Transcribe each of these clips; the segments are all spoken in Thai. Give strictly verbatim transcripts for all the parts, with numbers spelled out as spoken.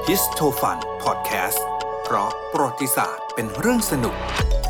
ดิสโทฟันพอดแคสต์เพราะประวัติศาสตร์เป็นเรื่องสนุก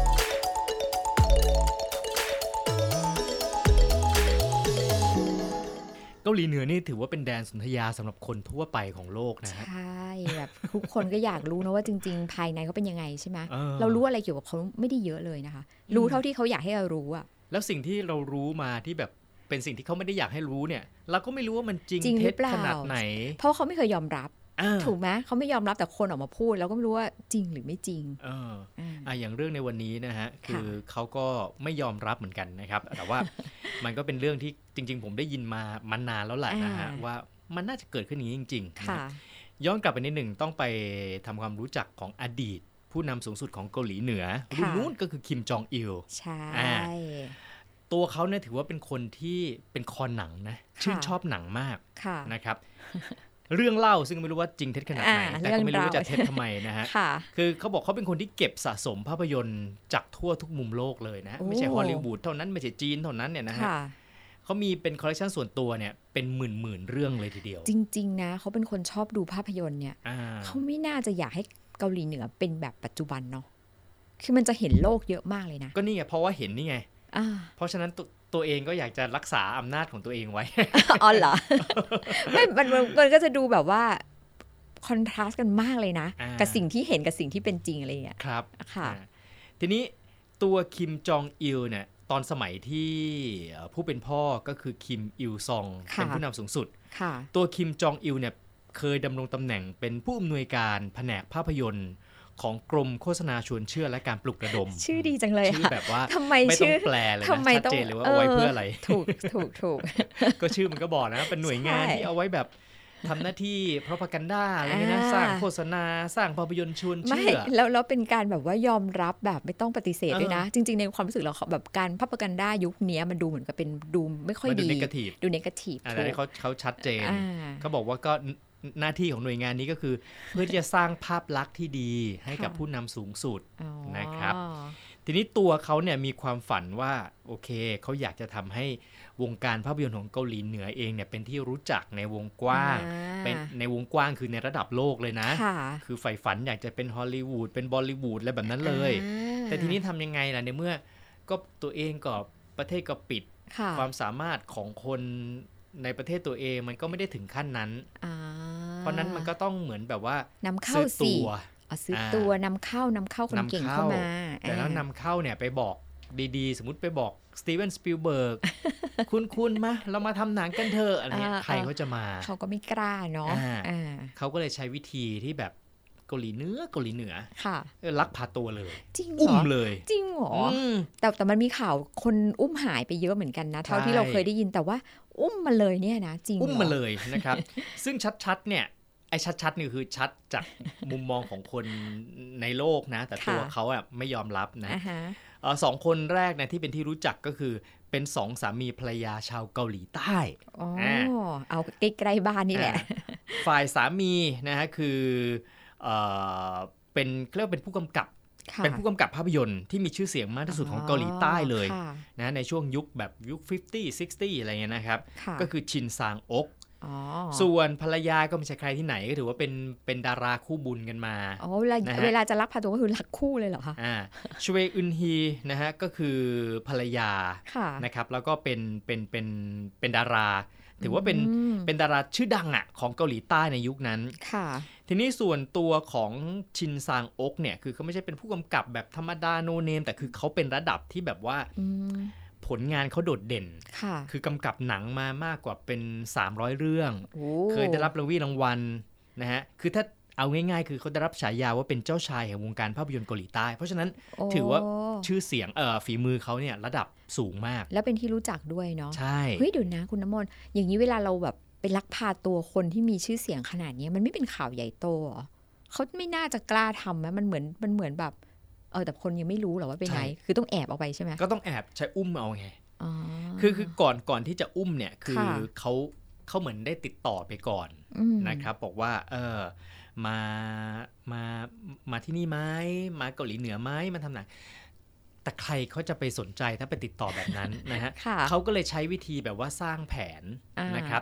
เกาหลีเหนือนี่ถือว่าเป็นแดนสนธยาสำหรับคนทั่วไปของโลกนะฮะใช่แบบทุกคนก็อยากรู้นะว่าจริงๆภายในเขาเป็นยังไงใช่ไหมเออเรารู้อะไรเกี่ยวกับเขาไม่ได้เยอะเลยนะคะรู้เท่าที่เขาอยากให้เรารู้อะแล้วสิ่งที่เรารู้มาที่แบบเป็นสิ่งที่เขาไม่ได้อยากให้รู้เนี่ยเราก็ไม่รู้ว่ามันจริงจริงหเท็รือจเปล่าขนาดไหนเพราะเขาไม่เคยยอมรับอ่าถูกไหมเขาไม่ยอมรับแต่คนออกมาพูดเราก็ไม่รู้ว่าจริงหรือไม่จริงเอออ่าอ่ะอย่างเรื่องในวันนี้นะฮะคือค่ะเขาก็ไม่ยอมรับเหมือนกันนะครับแต่ว่า มันก็เป็นเรื่องที่จริงๆผมได้ยินมามานานแล้วแหละนะฮะอ่าว่ามันน่าจะเกิดขึ้นอย่างนี้จริงๆนะค่ะฮะย้อนกลับไปนิดหนึ่งต้องไปทำความรู้จักของอดีต ผู้นำสูงสุดของเกาหลีเหนือรุ่นนู้นก็คือคิมจองอิลใช่อ่า ตัวเขาเนี่ยถือว่าเป็นคนที่เป็นคอหนังนะชื่นชอบหนังมากค่ะนะครับ เรื่องเล่าซึ่งไม่รู้ว่าจริงเท็จขนาดไหนอ่าแต่ก็ไม่รู้ว่าเรื่จะองราวเท็จทำไมนะฮะค่ะคือเขาบอกเขาเป็นคนที่เก็บสะสมภาพยนตร์จากทั่วทุกมุมโลกเลยนะโอ้ไม่ใช่ฮอลลีวูดเท่านั้นไม่ใช่จีนเท่านั้นเนี่ยนะฮะค่ะเขามีเป็นคอลเลคชันส่วนตัวเนี่ยเป็นหมื่นหมื่นๆเรื่องเลยทีเดียวจริงๆนะเขาเป็นคนชอบดูภาพยนตร์เนี่ยอ่าเขาไม่น่าจะอยากให้เกาหลีเหนือเป็นแบบปัจจุบันเนาะคือมันจะเห็นโลกเยอะมากเลยนะก็นี่ไงเพราะว่าเห็นนี่ไงอ่าเพราะฉะนั้นตัวตัวเองก็อยากจะรักษาอำนาจของตัวเองไว้อ๋อเหรอ ไม่มันมันมันก็จะดูแบบว่าคอนทราสต์กันมากเลยนะอ่ากักับสิ่งที่เห็นกับสิ่งที่เป็นจริงอะไรอย่างเงี้ยครับค่ะอ่าทีนี้ตัวคิมจองอิลเนี่ยตอนสมัยที่เอ่อผู้เป็นพ่อก็คือคิมอิลซองค่ะเป็นผู้นำสูงสุดค่ะตัวคิมจองอิลเนี่ยเคยดำรงตำแหน่งเป็นผู้อำนวยการแผนกภาพยนตร์ของกรมโฆษณาชวนเชื่อและการปลุกระดมชื่อดีจังเลยชื่อค่ะแบบว่าทำไมไม่ต้อชื่งอแปลเลยทำนะไมชัดต้องเจนเลยว่าเอาไว้เพื่ออะไรถูกถูกถูกก็ชื่อมันก็บอกนะเป็นหน่วยงานใช่ที่เอาไว้แบบทำหน้าที่พรอพากันด้าอะไรเงี้ยนะอ่าสร้างโฆษณาสร้างภาพยนตร์ชวนไม่เชื่อแล้วแล้วเป็นการแบบว่ายอมรับแบบไม่ต้องปฏิเสธเออด้วยนะ จริง ๆ ในความรู้สึกเราแบบการพับกันด้ายุคนี้มันดูเหมือนกับเป็นดูไม่ค่อยมันดูดี negative ดูเนกาทีฟอันนั้นเขาเขาชัดเจนอ่าเขาบอกว่าก็หน้าที่ของหน่วยงานนี้ก็คือ เพื่อที่จะสร้างภาพลักษณ์ที่ดีให้กับค่ะผู้นำสูงสุดอ๋อนะครับ ทีนี้ตัวเขาเนี่ยมีความฝันว่าโอเคเขาอยากจะทำให้วงการภาพยนตร์ของเกาหลีเหนือเองเนี่ยเป็นที่รู้จักในวงกว้างอ่าเป็นในวงกว้างคือในระดับโลกเลยนะค่ะคือใฝ่ฝันอยากจะเป็นฮอลลีวูดเป็นบอลลีวูดอะไรแบบนั้นเลยอ่าแต่ทีนี้ทำยังไงล่ะในเมื่อก็ตัวเองก็ประเทศก็ปิดค่ะความสามารถของคนในประเทศตัวเองมันก็ไม่ได้ถึงขั้นนั้นอ่าเพราะนั้นมันก็ต้องเหมือนแบบว่านำเข้าซื้อสิตัวอ๋อซื้ออ่าตัวนำเข้านำเข้าคนเก่งเข้ามาแต่แล้วนำเข้าเนี่ยไปบอกดีๆ สมมติไปบอกสตีเวนสปิลเบิร์ก คุณๆมาเรามาทำหนังกันเถอะอะไรเงี้ยอ่าใครเขาจะมาเขาก็ไม่กล้าเนาะอ่าอ่าเขาก็เลยใช้วิธีที่แบบเกาหลีเหนือเกาหลีเหนือค่ะเออลักพาตัวเลยจริงเหรอุ้มอเลยจริงเหรออืมแต่แต่มันมีข่าวคนอุ้มหายไปเยอะเหมือนกันนะ เท่าที่ใช่เราเคยได้ยินแต่ว่าอุ้มมาเลยเนี่ยนะจริงหรอุ้มมาเลยนะครับ ซึ่งชัดๆเนี่ยไอ้ชัดๆนี่คือชัดจากมุมมองของคนในโลกนะ แต่ตัวเขาอ่ะไม่ยอมรับนะอ่าฮะเอ่อสองคนแรกนะที่เป็นที่รู้จักก็คือเป็นสองสามีภรรยาชาวเกาหลีใต้อ๋อเอาใกล้ๆบ้านนี่แหละอ่าฝ่ายสามีนะฮะคือเอ่อเป็นเรียกว่าเป็นผู้กำกับค่ะเป็นผู้กำกับภาพยนตร์ที่มีชื่อเสียงมากที่สุดของเกาหลีใต้เลยค่ะนะในช่วงยุคแบบยุคห้าสิบ หกสิบอะไรเงี้ยนะครับค่ะก็คือชินซางอกอ๋อส่วนภรรยาก็ไม่ใช่ใครที่ไหนก็ถือว่าเป็นเป็นดาราคู่บุญกันมาอ๋อเวลานะฮะเวลาจะรักพาตัวก็คือรักคู่เลยเหรอคะอ่าชเวอึนฮีนะฮะก็คือภรรยาค่ะนะครับแล้วก็เป็นเป็นเป็นเป็นดารา ถือว่าเป็นอืมเป็นดาราชื่อดังอ่ะของเกาหลีใต้ในยุคนั้นค่ะทีนี้ส่วนตัวของชินซางอกเนี่ยคือเขาไม่ใช่เป็นผู้กำกับแบบธรรมดาโนเนมแต่คือเขาเป็นระดับที่แบบว่าอืมผลงานเขาโดดเด่นค่ะคือกำกับหนังมามากกว่าเป็นสามร้อยเรื่องโอ้เคยได้รับรางวีรางวัลนะฮะคือถ้าเอาง่ายๆ คือเขาได้รับฉายาว่าเป็นเจ้าชายแห่งวงการภาพยนตร์เกาหลีใต้เพราะฉะนั้นโอ้ถือว่าชื่อเสียงเอ่อฝีมือเขาเนี่ยระดับสูงมากแล้วเป็นที่รู้จักด้วยเนาะใช่เฮ้ยเดี๋ยวนะคุณน้ำมนต์อย่างนี้เวลาเราแบบไปลักพาตัวคนที่มีชื่อเสียงขนาดนี้มันไม่เป็นข่าวใหญ่โตเหรอเขาไม่น่าจะกล้าทำไหมมันเหมือนมันเหมือนแบบเออแต่คนยังไม่รู้หรอว่าเป็นไงคือต้องแอบออกไปใช่ไหมก็ต้องแอบใช้อุ้มเอาไงอ๋อคือคือก่อนก่อนที่จะอุ้มเนี่ยคือค่ะเขาเขาเหมือนได้ติดต่อไปก่อนอืมนะครับบอกว่าเออมามามาที่นี่ไหมมาเกาหลีเหนือไหมมาทำหนังแต่ใครเขาจะไปสนใจถ้าไปติดต่อแบบนั้น นะฮะค่ะเขาก็เลยใช้วิธีแบบว่าสร้างแผนอ่านนะครับ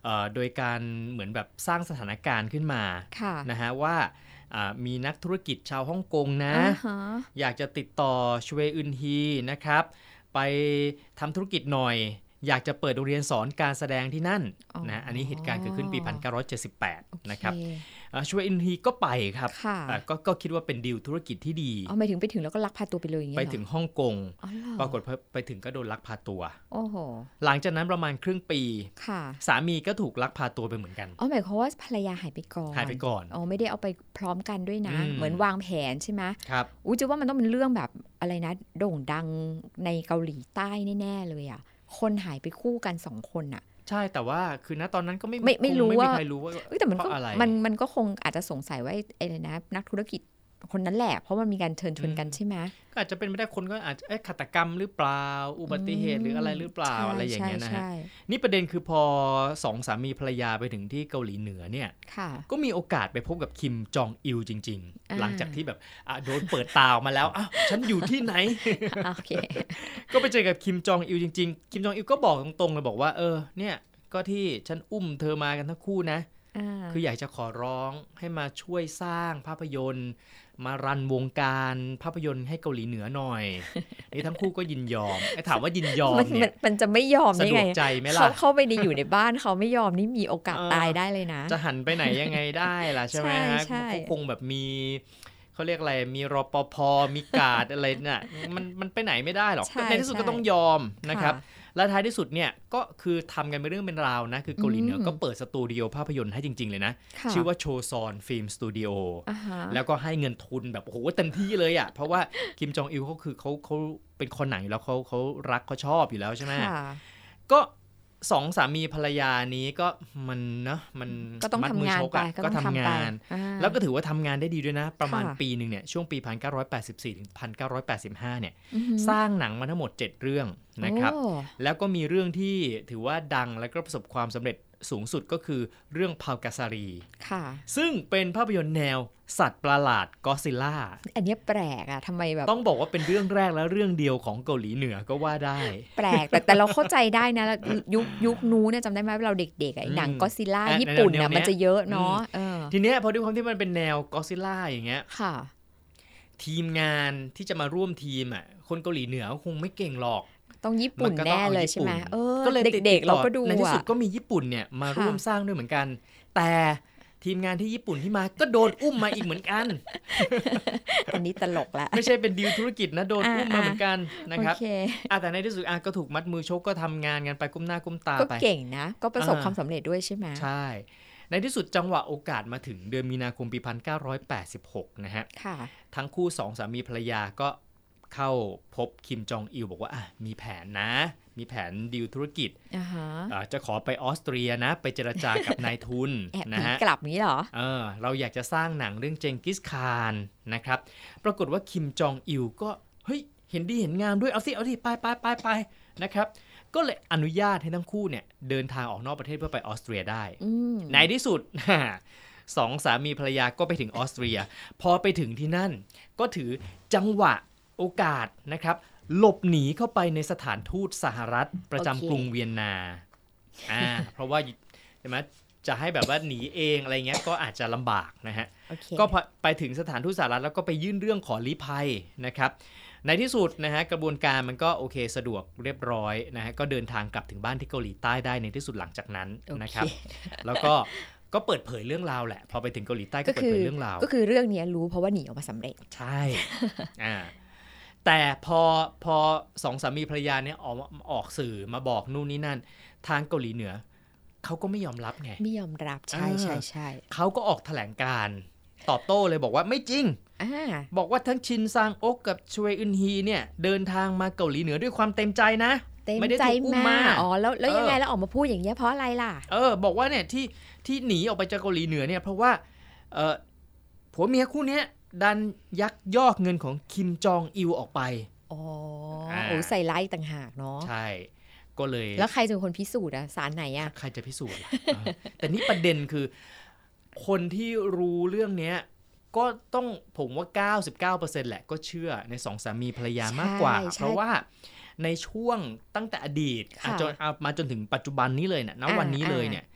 โดยการเหมือนแบบสร้างสถานการณ์ขึ้นมานะฮะว่ามีนักธุรกิจชาวฮ่องกงนะ uh-huh. อยากจะติดต่อชเวอึนฮีนะครับไปทำธุรกิจหน่อยอยากจะเปิดโรงเรียนสอนการแสดงที่นั่น oh. นะอันนี้เหตุการณ์เกิดขึ้นปีหนึ่งพันเก้าร้อยเจ็ดสิบแปด okay. นะครับชเวอึนฮีก็ไปครับ ก, ก็คิดว่าเป็นดีลธุรกิจที่ดีอ๋อหมายถึงไปถึงแล้วก็ลักพาตัวไปเลยอย่างเงี้ยไปถึงฮ่องกงปรากฏไปถึงก็โดนลักพาตัวโอ้โหหลังจากนั้นประมาณครึ่งปีสามีก็ถูกลักพาตัวไปเหมือนกันอ๋อหมายความว่าภรรยาหายไปก่อนหายไปก่อนอ๋อไม่ได้เอาไปพร้อมกันด้วยนะเหมือนวางแผนใช่ไหมครับอู้จะว่ามันต้องเป็นเรื่องแบบอะไรนะโด่งดังในเกาหลีใต้แน่ๆเลยอ่ะคนหายไปคู่กันสองคนอ่ะใช่แต่ว่าคือณตอนนั้นก็ไม่ไม่ไม่รู้ว่าไม่มีใครรู้ว่าแต่มันก็มันมันก็คงอาจจะสงสัยว่าไอ้นะนักธุรกิจคนนั้นแหละเพราะมันมีการเชิญชวนกันใช่ไหมก็อาจจะเป็นไม่ได้คนก็อาจจะฆาตกรรมหรือเปล่าอุบัติเหตุหรืออะไรหรือเปล่าอะไรอย่างเงี้ยนะฮะนี่ประเด็นคือพอสองสามีภรรยาไปถึงที่เกาหลีเหนือเนี่ยก็มีโอกาสไปพบกับคิมจองอิลจริงๆหลังจากที่แบบโดนเปิดตาออกมาแล้วอ้าวฉันอยู่ที่ไหน ก็ไปเจอกับคิมจองอิลจริงๆคิมจองอิลก็บอกตรงๆเลยบอกว่าเออเนี่ยก็ที่ฉันอุ้มเธอมากันทั้งคู่นะคืออยากจะขอร้องให้มาช่วยสร้างภาพยนตร์มารันวงการภาพยนตร์ให้เกาหลีเหนือหน่อย นี่ทั้งคู่ก็ยินยอมไอ้ถามว่ายินยอมเนี่ยมันจะไม่ยอมได้ไงสะดวกใจไหมล่ะเขาเข้าไปในอยู่ในบ้านเขาไม่ยอมนี่มีโอกาสตายได้เลยนะจะหันไปไหนยังไงได้ล่ะใช่ไหมฮะเขาคงแบบมีเขาเรียกอะไรมีรปภมีการ์ดอะไรเนี่ยมันมันไปไหนไม่ได้หรอกในที่สุดก็ต้องยอมนะครับและท้ายที่สุดเนี่ยก็คือทำกันเป็นเรื่องเป็นราวนะคือเกาหลีเหนือก็เปิดสตูดิโอภาพยนตร์ให้จริงๆเลยนะชื่อว่าโชซอนฟิล์มสตูดิโอแล้วก็ให้เงินทุนแบบโอ้โหเต็มที่เลยอ่ะเพราะว่าคิมจองอิลเขาคือเขาเขาเป็นคนหนังอยู่แล้วเขาเขารักเขาชอบอยู่แล้วใช่ไหมก็สองสามีภรรยานี้ก็มันนะมันก็ต้องทำงานไปก็ทำงานแล้วก็ถือว่าทำงานได้ดีด้วยนะประมาณปีหนึ่งเนี่ยช่วงปีหนึ่งพันเก้าร้อยแปดสิบสี่ถึงหนึ่งพันเก้าร้อยแปดสิบห้าเนี่ยสร้างหนังมาทั้งหมดเจ็ดเรื่องนะครับแล้วก็มีเรื่องที่ถือว่าดังและก็ประสบความสำเร็จสูงสุดก็คือเรื่องพาวกาซารีซึ่งเป็นภาพยนตร์แนวสัตว์ประหลาดก็อดซิลล่าอันนี้แปลกอะทำไมแบบต้องบอกว่าเป็นเรื่องแรกและเรื่องเดียวของเกาหลีเหนือก็ว่าได้แปลกแต่แต่เราเข้าใจได้นะยุคยุคนู้นเนี่ยจำได้ไหมเราเด็กๆไอ้หนังก็อดซิลล่าญี่ปุ่นเนี่ยมันจะเยอะเนาะทีเนี้ยพอด้วยความที่มันเป็นแนวก็อดซิลล่าอย่างเงี้ยค่ะทีมงานที่จะมาร่วมทีมอะคนเกาหลีเหนือคงไม่เก่งหรอกต้องญี่ปุ่นแน่เลยใช่ไหมเออเด็กๆเราก็ดูในที่สุดก็มีญี่ปุ่นเนี่ยมาร่วมสร้างด้วยเหมือนกันแต่ทีมงานที่ญี่ปุ่นที่มาก็โดนอุ้มมาอีกเหมือนกันอันนี้ตลกละไม่ใช่เป็นดีลธุรกิจนะโดนอุ้มมาเหมือนกันนะครับแต่ในที่สุดก็ถูกมัดมือชกก็ทำงานกันไปก้มหน้าก้มตาไปก็เก่งนะก็ประสบความสำเร็จด้วยใช่ไหมใช่ในที่สุดจังหวะโอกาสมาถึงเดือนมีนาคมปีหนึ่งพันเก้าร้อยแปดสิบหกนะฮะทั้งคู่สองสามีภรรยาก็เข้าพบคิมจองอิลบอกว่ามีแผนนะมีแผนดีลธุรกิจ uh-huh. จะขอไปออสเตรียนะไปเจรจากับนายทุนนะฮะกลับนี้เหรอเออเราอยากจะสร้างหนังเรื่องเจงกิสคานนะครับปรากฏว่าคิมจองอิลก็เฮ้ยเห็นดีเห็นงามด้วยเอาสิเอาสิไปไปไปไปนะครับก็เลยอนุญาตให้ทั้งคู่เนี่ยเดินทางออกนอกประเทศเพื่อไปออสเตรียได้ในที่สุดสองสามีภรรยาก็ไปถึงออสเตรียพอไปถึงที่นั่นก็ถือจังหวะโอกาสนะครับหลบหนีเข้าไปในสถานทูตสหรัฐประจำ okay. กรุงเวียนนาอ่า เพราะว่าใช่ไหมจะให้แบบว่าหนีเองอะไรเงี้ยก็อาจจะลำบากนะฮะ okay. ก็ไปถึงสถานทูตสหรัฐแล้วก็ไปยื่นเรื่องขอลี้ภัยนะครับในที่สุดนะฮะกระบวนการมันก็โอเคสะดวกเรียบร้อยนะฮะก็เดินทางกลับถึงบ้านที่เกาหลีใต้ได้ในที่สุดหลังจากนั้น okay. นะครับแล้วก็ก็เปิดเผยเรื่องราวแหละพอไปถึงเกาหลีใต้ก็เปิดเผยเรื่องราวก็คือเรื่องนี้รู้เพราะว่าหนีออกมาสำเร็จใช่อ่าแต่พอพอสองสามีภรรยาเนี่ยออกออกสื่อมาบอกนู่นนี่นั่นทางเกาหลีเหนือเขาก็ไม่ยอมรับไงไม่ยอมรับใช่ใช่ใช่เขาก็ออกแถลงการตอบโต้เลยบอกว่าไม่จริงบอกว่าทั้งชินซางอกกับชเวอึนฮีเนี่ยเดินทางมาเกาหลีเหนือด้วยความเต็มใจนะไม่ได้ถูกอุ้มมาอ๋อแล้วแล้วยังไงแล้วออกมาพูดอย่างเงี้ยเพราะอะไรล่ะเออบอกว่าเนี่ยที่ที่หนีออกไปจากเกาหลีเหนือเนี่ยเพราะว่าเออผัวเมียคู่เนี้ยดันยักยอกเงินของคิมจองอิลออกไปอ๋อโอ้ใส่ร้ายต่างหากเนาะใช่ก็เลยแล้วใครจะเป็นคนพิสูจน์อะศาลไหนอะใครจะพิสูจน์ แต่นี่ประเด็นคือคนที่รู้เรื่องนี้ก็ต้องผมว่า เก้าสิบเก้าเปอร์เซ็นต์ แหละก็เชื่อในสองสามีภรรยามากกว่าเพราะว่าในช่วงตั้งแต่อดีตจนมาจนถึงปัจจุบันนี้เลยเนี่ยณวันนี้เลยเนี่ย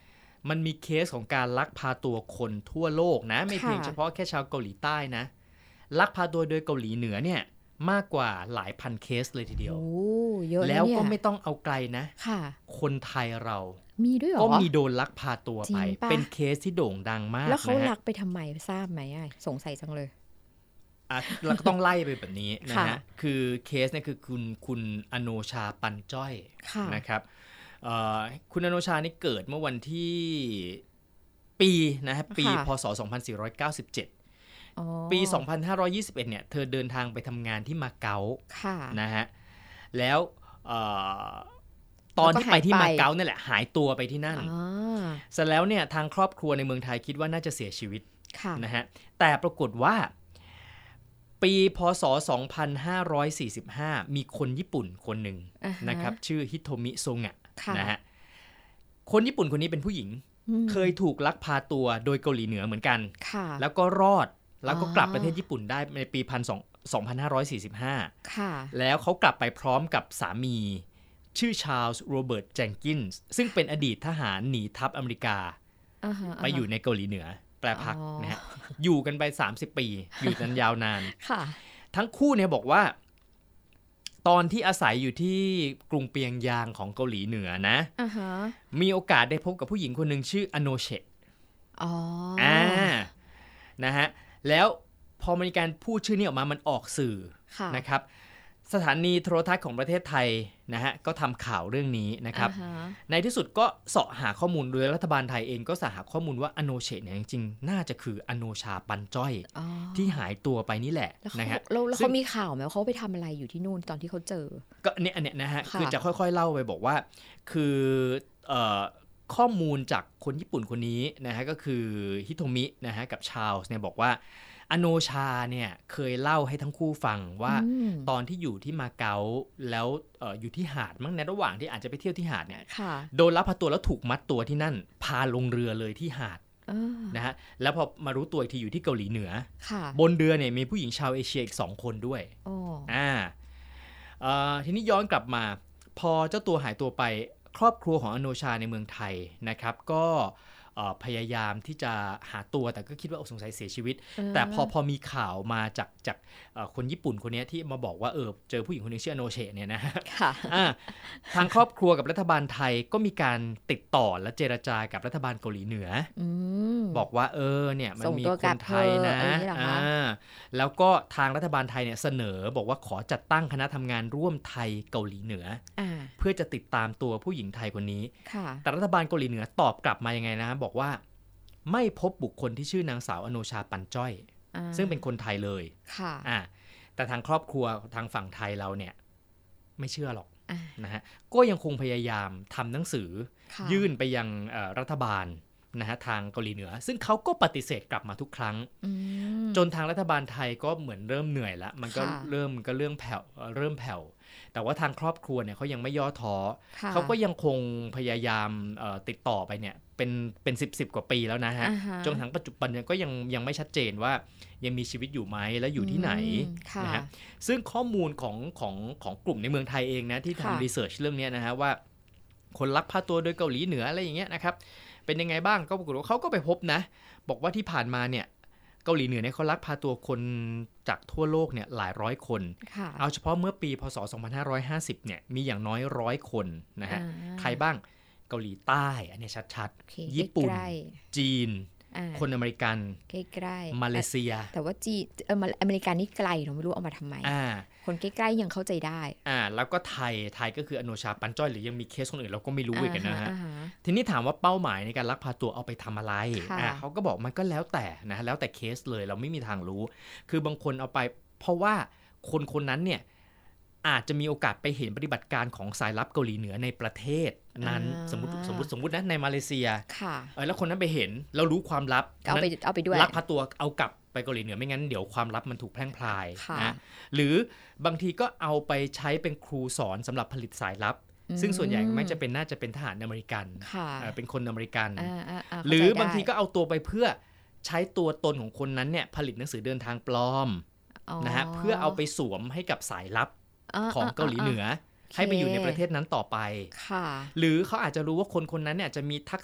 มันมีเคสของการลักพาตัวคนทั่วโลกนะไม่เพียงเฉพาะแค่ชาวเกาหลีใต้นะลักพาตัวโดยเกาหลีเหนือเนี่ยมากกว่าหลายพันเคสเลยทีเดียวโอ้เยอะแล้วก็ไม่ต้องเอาไกลนะค่ะคนไทยเรามีด้วยเหรอก็มีโดนลักพาตัวไปเป็นเคสที่โด่งดังมากแล้วเขาลักไปทำไมทราบไหมสงสัยจังเลยอ่ะเราก็ต้องไล่ไปแบบนี้นะฮะคือเคสเนี่ยคือคุณคุณอโนชาปันจ้อยนะครับคุณอโนชานี่เกิดเมื่อวันที่ปีนะฮะปีพ.ศ. สองพันสี่ร้อยเก้าสิบเจ็ดปีสองพันห้าร้อยยี่สิบเอ็ดเนี่ยเธอเดินทางไปทำงานที่มาเก๊านะฮะแล้วตอนที่ไปที่มาเก๊าเนี่ยแหละหายตัวไปที่นั่นเสร็จแล้วเนี่ยทางครอบครัวในเมืองไทยคิดว่าน่าจะเสียชีวิตนะฮะแต่ปรากฏว่าปีพ.ศ. สองพันห้าร้อยสี่สิบห้ามีคนญี่ปุ่นคนหนึ่ง uh-huh. นะครับชื่อฮิโทมิโซงะนะฮะคนญี่ปุ่นคนนี้เป็นผู้หญิงเคยถูกลักพาตัวโดยเกาหลีเหนือเหมือนกันแล้วก็รอดแล้วก็กลับประเทศญี่ปุ่นได้ในปีสองพันห้าร้อยสี่สิบห้าแล้วเขากลับไปพร้อมกับสามีชื่อชาร์ลส์โรเบิร์ตแจงกินส์ซึ่งเป็นอดีตทหารหนีทัพอเมริกา uh-huh. ไปอยู่ในเกาหลีเหนือแปลพักนะฮะอยู่กันไปสามสิบปีอยู่กันยาวนานทั้งคู่เนี่ยบอกว่าตอนที่อาศัยอยู่ที่กรุงเปียงยางของเกาหลีเหนือนะ uh-huh. มีโอกาสได้พบกับผู้หญิงคนหนึ่งชื่ออโนเชะอ๋ออ่านะฮะแล้วพอมีการพูดชื่อนี้ออกมามันออกสื่อนะครับสถานีโทรทัศน์ของประเทศไทยนะฮะก็ทำข่าวเรื่องนี้นะครับ uh-huh. ในที่สุดก็เสาะหาข้อมูลโดยรัฐบาลไทยเองก็สหาข้อมูลว่าอโนเชะเนี่ยจริงๆน่าจะคืออโนชาปันจ้อย uh-huh. ที่หายตัวไปนี่แหละนะฮะแล้วเขามีข่าวไหมเขาไปทำอะไรอยู่ที่นู่นตอนที่เขาเจอก็เนี่ยอันเนี้ยนะฮะคือจะค่อยๆเล่าไปบอกว่าคือเอ่อข้อมูลจากคนญี่ปุ่นคนนี้นะฮะก็คือฮิโทมินะฮะกับชาร์ลส์เนี่ยบอกว่าอโนชาเนี่ยเคยเล่าให้ทั้งคู่ฟังว่าตอนที่อยู่ที่มาเก๊าแล้ว อ, ออยู่ที่หาดมั้งในระหว่างที่อาจจะไปเที่ยวที่หาดเนี่ยโดนลักพาตัวแล้วถูกมัดตัวที่นั่นพาลงเรือเลยที่หาดนะฮะแล้วพอมารู้ตัวอีกทีอยู่ที่เกาหลีเหนือบนเรือเนี่ยมีผู้หญิงชาวเอเชียอีกสองคนด้วยอ่าทีนี้ย้อนกลับมาพอเจ้าตัวหายตัวไปครอบครัวของอโนชาในเมืองไทยนะครับก็พยายามที่จะหาตัวแต่ก็คิดว่าสงสัยเสียชีวิตแต่พอพอมีข่าวมาจากจากคนญี่ปุ่นคนนี้ที่มาบอกว่าเออเจอผู้หญิงคนนึงชื่ออโนเชะเนี่ยนะค่ะทางครอบครัวกับรัฐบาลไทยก็มีการติดต่อและเจรจากับรัฐบาลเกาหลีเหนือบอกว่าเออเนี่ยมันมีคนไทยนะแล้วก็ทางรัฐบาลไทยเนี่ยเสนอบอกว่าขอจัดตั้งคณะทำงานร่วมไทยเกาหลีเหนือเพื่อจะติดตามตัวผู้หญิงไทยคนนี้แต่รัฐบาลเกาหลีเหนือตอบกลับมายังไงนะบอกว่าไม่พบบุคคลที่ชื่อนางสาวอโนชาปันจ้อยซึ่งเป็นคนไทยเลยค่ะอ่าแต่ทางครอบครัวทางฝั่งไทยเราเนี่ยไม่เชื่อหรอกนะฮะก็ยังคงพยายามทำหนังสือยื่นไปยังรัฐบาลนะฮะทางเกาหลีเหนือซึ่งเขาก็ปฏิเสธกลับมาทุกครั้งจนทางรัฐบาลไทยก็เหมือนเริ่มเหนื่อยแล้วมันก็เริ่มก็เรื่องแผ่วเริ่มแผ่วแต่ว่าทางครอบครัวเนี่ยเขายังไม่ย่อท้อเขาก็ยังคงพยายามติดต่อไปเนี่ยเป็นเป็นสิบสิบกว่าปีแล้วนะฮะ uh-huh. จนถึงปัจจุบันก็ยังยังไม่ชัดเจนว่ายังมีชีวิตอยู่ไหมและอยู่ที่ไหนนะฮะซึ่งข้อมูลของของของกลุ่มในเมืองไทยเองนะที่ทำรีเสิร์ชเรื่องนี้นะฮะว่าคนลักพาตัวโดยเกาหลีเหนืออะไรอย่างเงี้ยนะครับเป็นยังไงบ้างก็ปรากฏว่าเขาก็ไปพบนะบอกว่าที่ผ่านมาเนี่ยเกาหลีเหนือเนี่ยเขาลักพาตัวคนจากทั่วโลกเนี่ยหลายร้อยคนเอาเฉพาะเมื่อปีพ.ศ. สองพันห้าร้อยห้าสิบเนี่ยมีอย่างน้อยร้อยคนนะฮะใครบ้างเกาหลีใต้อันนี้ชัดๆญี่ปุ่นจีนคนอเมริกันใกล้ๆมาเลเซียแต่ว่าจีเอออเมริกันนี่ไกลเราไม่รู้เอามาทำไมคนใกล้ๆยังเข้าใจได้อ่าแล้วก็ไทยไทยก็คืออโนชาปันจ้อยหรือยังมีเคสคนอื่นเราก็ไม่รู้อีกนะฮะทีนี้ถามว่าเป้าหมายในการลักพาตัวเอาไปทำอะไรอ่าเขาก็บอกมันก็แล้วแต่นะแล้วแต่เคสเลยเราไม่มีทางรู้คือบางคนเอาไปเพราะว่าคนคนนั้นเนี่ยอาจจะมีโอกาสไปเห็นปฏิบัติการของสายลับเกาหลีเหนือในประเทศนั้นสมมติสมมติสมมตินะในมาเลเซียเออแล้วคนนั้นไปเห็นเรารู้ความลับเอาไปเอาไปด้วยลักพาตัวเอากลับไปเกาหลีเหนือไม่งั้นเดี๋ยวความลับมันถูกแพร่งพรายนะหรือบางทีก็เอาไปใช้เป็นครูสอนสำหรับผลิตสายลับซึ่งส่วนใหญ่ไม่จะเป็นน่าจะเป็นทหารอเมริกันเป็นคนอเมริกันหรือบางทีก็เอาตัวไปเพื่อใช้ตัวตนของคนนั้นเนี่ยผลิตหนังสือเดินทางปลอมนะฮะเพื่อเอาไปสวมให้กับสายลับของเกาหลีเหนือให้ไปอยู่ในประเทศนั้นต่อไปหรือเขาอาจจะรู้ว่าคนคนนั้นเนี่ยจะมีทักษะ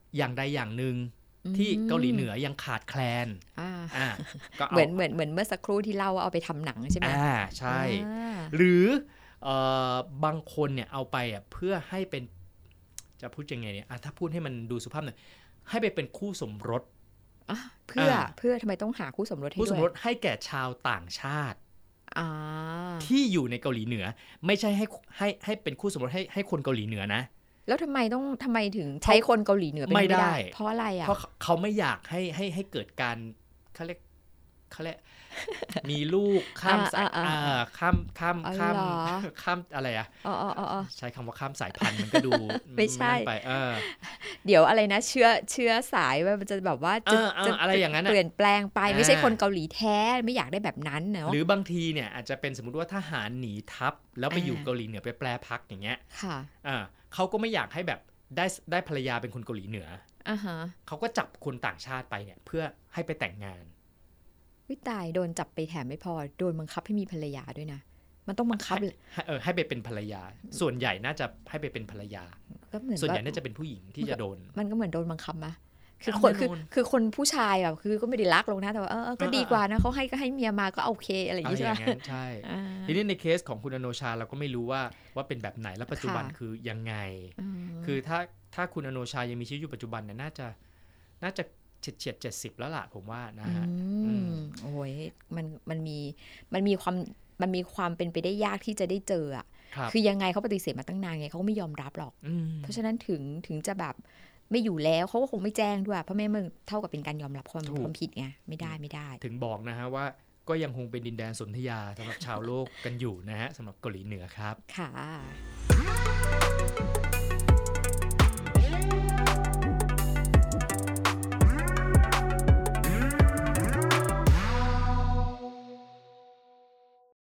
อย่างใดอย่างหนึ่งที่เกาหลีเหนือยังขาดแคลนอ่าก็เหมือนเหมือนเหมือนเมื่อสักครู่ที่เล่าว่าเอาไปทำหนังใช่ไหมอ่าใช่หรือเอ่อบางคนเนี่ยเอาไปอ่ะเพื่อให้เป็นจะพูดยังไงเนี่ยถ้าพูดให้มันดูสุภาพหน่อยให้ไปเป็นคู่สมรสเพื่อเพื่อทำไมต้องหาคู่สมรสให้ด้วยคู่สมรสให้แก่ชาวต่างชาติที่อยู่ในเกาหลีเหนือไม่ใช่ให้ให้ให้เป็นคู่สมรสให้ให้คนเกาหลีเหนือนะแล้วทำไมต้องทำไมถึงใช้คนเกาหลีเหนือเป็นไม่ได้เพราะอะไรอ่ะเพราะเขาไม่อยากให้ให้ให้เกิดการเขาเรียกเขาเรียกมีลูกข้ามสายข้ามข้ามข้ามข้ามอะไรอ่ะใช้คำว่าข้ามสายพันธุ์มันก็ดูไม่ใช่ไปเออเดี๋ยวอะไรนะเชื้อเชื้อสายว่ามันจะแบบว่าจะจะอะไรอย่างนั้นเปลี่ยนแปลงไปไม่ใช่คนเกาหลีแท้ไม่อยากได้แบบนั้นเนาะหรือบางทีเนี่ยอาจจะเป็นสมมติว่าทหารหนีทัพแล้วไปอยู่เกาหลีเหนือไปแปรพักอย่างเงี้ยค่ะอ่าเขาก็ไม่อยากให้แบบได้ได้ภรรยาเป็นคนเกาหลีเหนืออ่าฮะเขาก็จับคนต่างชาติไปเนี่ยเพื่อให้ไปแต่งงานวิตายโดนจับไปแถมไม่พอโดนบังคับให้มีภรรยาด้วยนะมันต้องบังคับเออให้ไปเป็นภรรยาส่วนใหญ่น่าจะให้ไปเป็นภรรยาส่วนใหญ่น่าจะเป็นผู้หญิงที่จะโดนมันก็เหมือนโดนบังคับมาคือคนคือคือคนผู้ชายแบบคือก็ไม่ได้รักลงนะแต่ว่าเออก็ดีกว่านะเขาให้ก็ให้เมียมาก็โอเคอะไรอย่างเงี้ยใช่ไหมใช่ทีนี้ในเคสของคุณอโนชาเราก็ไม่รู้ว่าว่าเป็นแบบไหนแล้วปัจจุบันคือยังไงคือถ้าถ้าคุณอโนชายังมีชีวิตอยู่ปัจจุบันเนี่ยน่าจะน่าจะเฉียดเฉียดเจ็ดสิบแล้วล่ะผมว่านะฮะโอ้ยมันมันมีมันมีความมันมีความเป็นไปได้ยากที่จะได้เจออ่ะคือยังไงเขาปฏิเสธมาตั้งนานไงเขาก็ไม่ยอมรับหรอกเพราะฉะนั้นถึงถึงจะแบบไม่อยู่แล้วเขาก็คงไม่แจ้งด้วยเพราะไม่เมื่อเท่ากับเป็นการยอมรับความความผิดไงไม่ได้ไม่ได้ถึงบอกนะฮะว่าก็ยังคงเป็นดินแดนสนธยาสำหรับชาวโลกกันอยู่นะฮะสำหรับเกาหลีเหนือครับค่ะ